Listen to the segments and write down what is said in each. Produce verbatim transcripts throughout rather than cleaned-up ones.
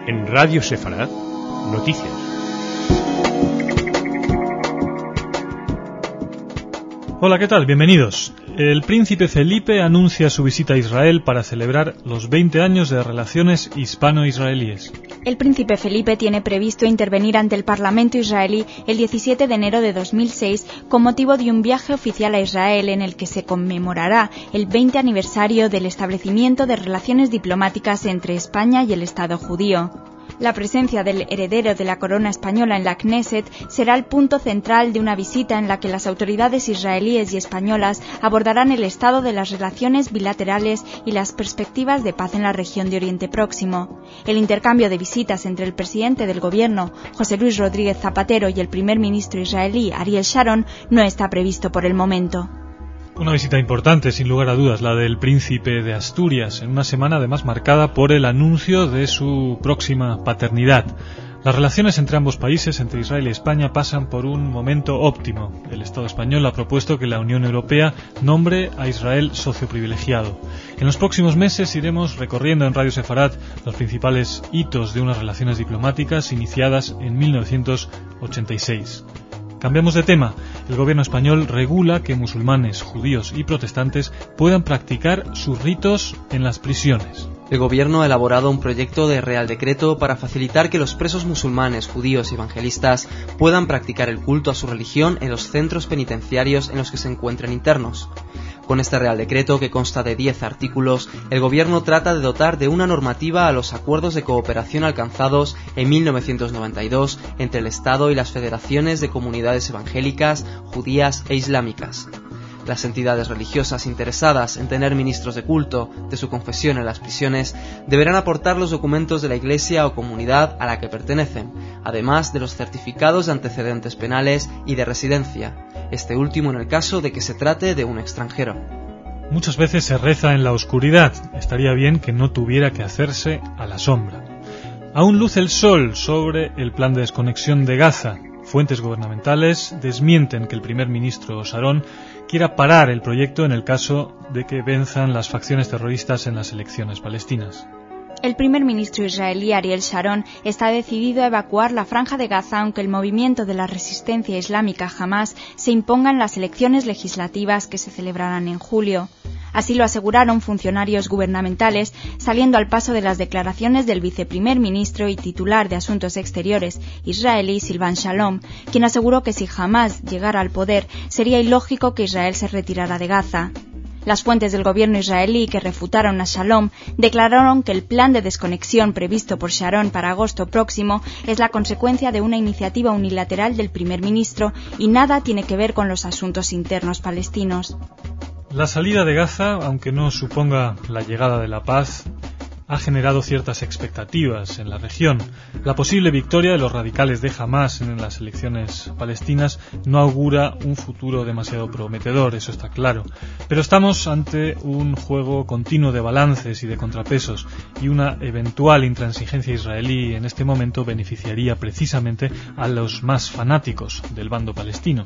En Radio Sefarad, noticias. Hola, ¿qué tal? Bienvenidos. El príncipe Felipe anuncia su visita a Israel para celebrar los veinte años de relaciones hispano-israelíes. El príncipe Felipe tiene previsto intervenir ante el Parlamento israelí el diecisiete de enero de dos mil seis con motivo de un viaje oficial a Israel en el que se conmemorará el veinte aniversario del establecimiento de relaciones diplomáticas entre España y el Estado judío. La presencia del heredero de la corona española en la Knesset será el punto central de una visita en la que las autoridades israelíes y españolas abordarán el estado de las relaciones bilaterales y las perspectivas de paz en la región de Oriente Próximo. El intercambio de visitas entre el presidente del gobierno, José Luis Rodríguez Zapatero, y el primer ministro israelí, Ariel Sharon, no está previsto por el momento. Una visita importante, sin lugar a dudas, la del príncipe de Asturias, en una semana además marcada por el anuncio de su próxima paternidad. Las relaciones entre ambos países, entre Israel y España, pasan por un momento óptimo. El Estado español ha propuesto que la Unión Europea nombre a Israel socio privilegiado. En los próximos meses iremos recorriendo en Radio Sefarad los principales hitos de unas relaciones diplomáticas iniciadas en mil novecientos ochenta y seis. Cambiamos de tema. El gobierno español regula que musulmanes, judíos y protestantes puedan practicar sus ritos en las prisiones. El gobierno ha elaborado un proyecto de Real Decreto para facilitar que los presos musulmanes, judíos y evangelistas puedan practicar el culto a su religión en los centros penitenciarios en los que se encuentren internos. Con este Real Decreto, que consta de diez artículos, el Gobierno trata de dotar de una normativa a los acuerdos de cooperación alcanzados en mil novecientos noventa y dos entre el Estado y las federaciones de comunidades evangélicas, judías e islámicas. Las entidades religiosas interesadas en tener ministros de culto de su confesión en las prisiones deberán aportar los documentos de la iglesia o comunidad a la que pertenecen, además de los certificados de antecedentes penales y de residencia, este último en el caso de que se trate de un extranjero. Muchas veces se reza en la oscuridad. Estaría bien que no tuviera que hacerse a la sombra. Aún luce el sol sobre el plan de desconexión de Gaza. Fuentes gubernamentales desmienten que el primer ministro Sharon quiera parar el proyecto en el caso de que venzan las facciones terroristas en las elecciones palestinas. El primer ministro israelí Ariel Sharon está decidido a evacuar la Franja de Gaza aunque el movimiento de la resistencia islámica Hamás se imponga en las elecciones legislativas que se celebrarán en julio. Así lo aseguraron funcionarios gubernamentales, saliendo al paso de las declaraciones del viceprimer ministro y titular de Asuntos Exteriores israelí Silvan Shalom, quien aseguró que si Hamás llegara al poder, sería ilógico que Israel se retirara de Gaza. Las fuentes del gobierno israelí que refutaron a Shalom declararon que el plan de desconexión previsto por Sharon para agosto próximo es la consecuencia de una iniciativa unilateral del primer ministro y nada tiene que ver con los asuntos internos palestinos. La salida de Gaza, aunque no suponga la llegada de la paz, ha generado ciertas expectativas en la región. La posible victoria de los radicales de Hamás en las elecciones palestinas no augura un futuro demasiado prometedor, eso está claro. Pero estamos ante un juego continuo de balances y de contrapesos, y una eventual intransigencia israelí en este momento beneficiaría precisamente a los más fanáticos del bando palestino.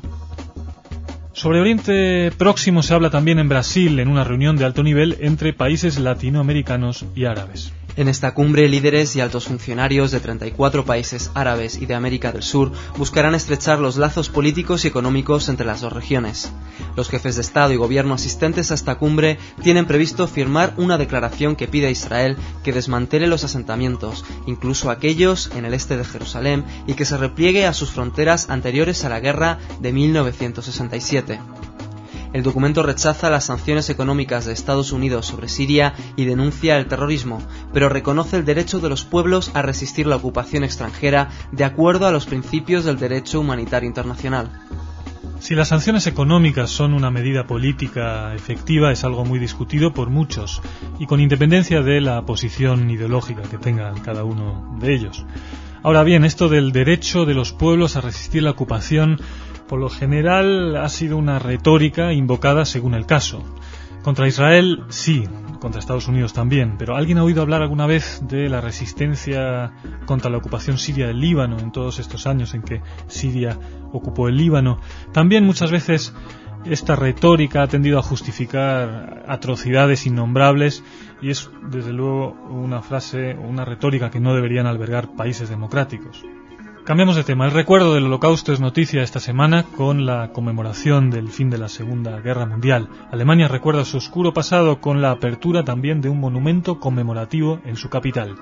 Sobre Oriente Próximo se habla también en Brasil en una reunión de alto nivel entre países latinoamericanos y árabes. En esta cumbre, líderes y altos funcionarios de treinta y cuatro países árabes y de América del Sur buscarán estrechar los lazos políticos y económicos entre las dos regiones. Los jefes de Estado y Gobierno asistentes a esta cumbre tienen previsto firmar una declaración que pide a Israel que desmantele los asentamientos, incluso aquellos en el este de Jerusalén, y que se repliegue a sus fronteras anteriores a la guerra de mil novecientos sesenta y siete. El documento rechaza las sanciones económicas de Estados Unidos sobre Siria y denuncia el terrorismo, pero reconoce el derecho de los pueblos a resistir la ocupación extranjera de acuerdo a los principios del derecho humanitario internacional. Si las sanciones económicas son una medida política efectiva es algo muy discutido por muchos, y con independencia de la posición ideológica que tenga cada uno de ellos. Ahora bien, esto del derecho de los pueblos a resistir la ocupación, por lo general ha sido una retórica invocada según el caso. Contra Israel, sí, contra Estados Unidos también, pero ¿alguien ha oído hablar alguna vez de la resistencia contra la ocupación siria del Líbano en todos estos años en que Siria ocupó el Líbano? También muchas veces esta retórica ha tendido a justificar atrocidades innombrables y es, desde luego, una frase, una retórica que no deberían albergar países democráticos. Cambiamos de tema. El recuerdo del Holocausto es noticia esta semana con la conmemoración del fin de la Segunda Guerra Mundial. Alemania recuerda su oscuro pasado con la apertura también de un monumento conmemorativo en su capital.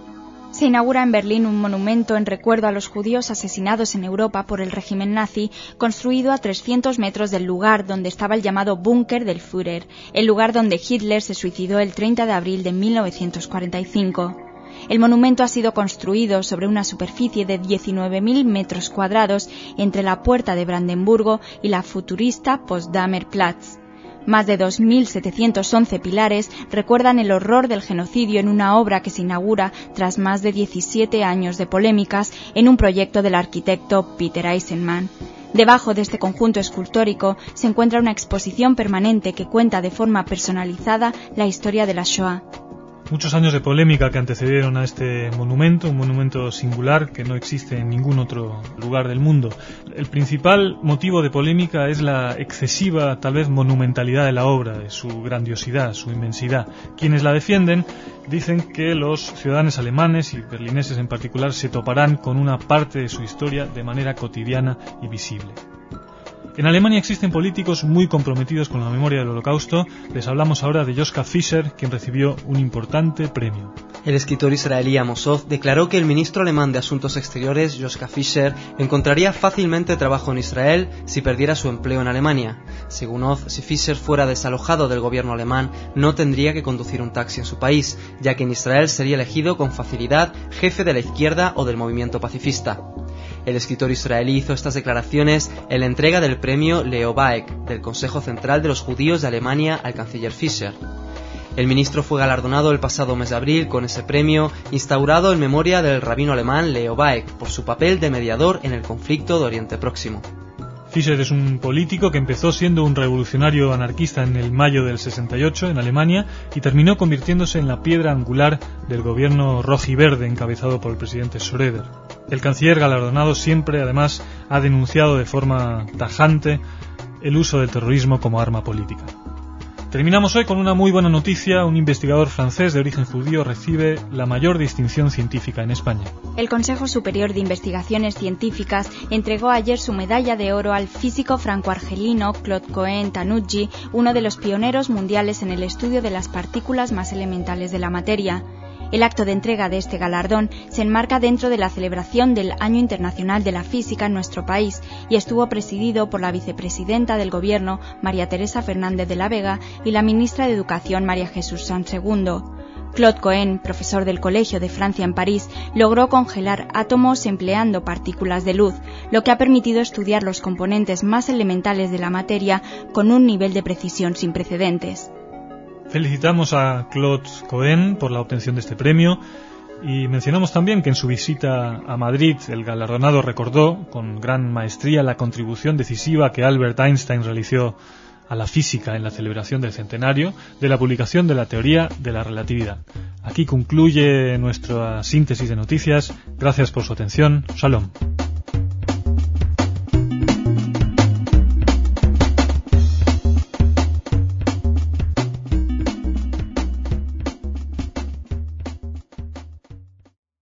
Se inaugura en Berlín un monumento en recuerdo a los judíos asesinados en Europa por el régimen nazi, construido a trescientos metros del lugar donde estaba el llamado búnker del Führer, el lugar donde Hitler se suicidó el treinta de abril de mil novecientos cuarenta y cinco. El monumento ha sido construido sobre una superficie de diecinueve mil metros cuadrados entre la Puerta de Brandenburgo y la futurista Potsdamer Platz. Más de dos mil setecientos once pilares recuerdan el horror del genocidio en una obra que se inaugura tras más de diecisiete años de polémicas en un proyecto del arquitecto Peter Eisenman. Debajo de este conjunto escultórico se encuentra una exposición permanente que cuenta de forma personalizada la historia de la Shoah. Muchos años de polémica que antecedieron a este monumento, un monumento singular que no existe en ningún otro lugar del mundo. El principal motivo de polémica es la excesiva, tal vez, monumentalidad de la obra, de su grandiosidad, su inmensidad. Quienes la defienden dicen que los ciudadanos alemanes y berlineses en particular se toparán con una parte de su historia de manera cotidiana y visible. En Alemania existen políticos muy comprometidos con la memoria del Holocausto. Les hablamos ahora de Joschka Fischer, quien recibió un importante premio. El escritor israelí Amos Oz declaró que el ministro alemán de Asuntos Exteriores, Joschka Fischer, encontraría fácilmente trabajo en Israel si perdiera su empleo en Alemania. Según Oz, si Fischer fuera desalojado del gobierno alemán, no tendría que conducir un taxi en su país, ya que en Israel sería elegido con facilidad jefe de la izquierda o del movimiento pacifista. El escritor israelí hizo estas declaraciones en la entrega del premio Leo Baeck del Consejo Central de los Judíos de Alemania al canciller Fischer. El ministro fue galardonado el pasado mes de abril con ese premio, instaurado en memoria del rabino alemán Leo Baeck por su papel de mediador en el conflicto de Oriente Próximo. Fischer es un político que empezó siendo un revolucionario anarquista en el mayo del sesenta y ocho en Alemania y terminó convirtiéndose en la piedra angular del gobierno rojiverde encabezado por el presidente Schröder. El canciller galardonado siempre, además, ha denunciado de forma tajante el uso del terrorismo como arma política. Terminamos hoy con una muy buena noticia. Un investigador francés de origen judío recibe la mayor distinción científica en España. El Consejo Superior de Investigaciones Científicas entregó ayer su medalla de oro al físico franco-argelino Claude Cohen-Tannoudji, uno de los pioneros mundiales en el estudio de las partículas más elementales de la materia. El acto de entrega de este galardón se enmarca dentro de la celebración del Año Internacional de la Física en nuestro país y estuvo presidido por la vicepresidenta del Gobierno, María Teresa Fernández de la Vega, y la ministra de Educación, María Jesús Sanz segundo. Claude Cohen, profesor del Colegio de Francia en París, logró congelar átomos empleando partículas de luz, lo que ha permitido estudiar los componentes más elementales de la materia con un nivel de precisión sin precedentes. Felicitamos a Claude Cohen por la obtención de este premio y mencionamos también que en su visita a Madrid el galardonado recordó con gran maestría la contribución decisiva que Albert Einstein realizó a la física en la celebración del centenario de la publicación de la teoría de la relatividad. Aquí concluye nuestra síntesis de noticias. Gracias por su atención. Shalom.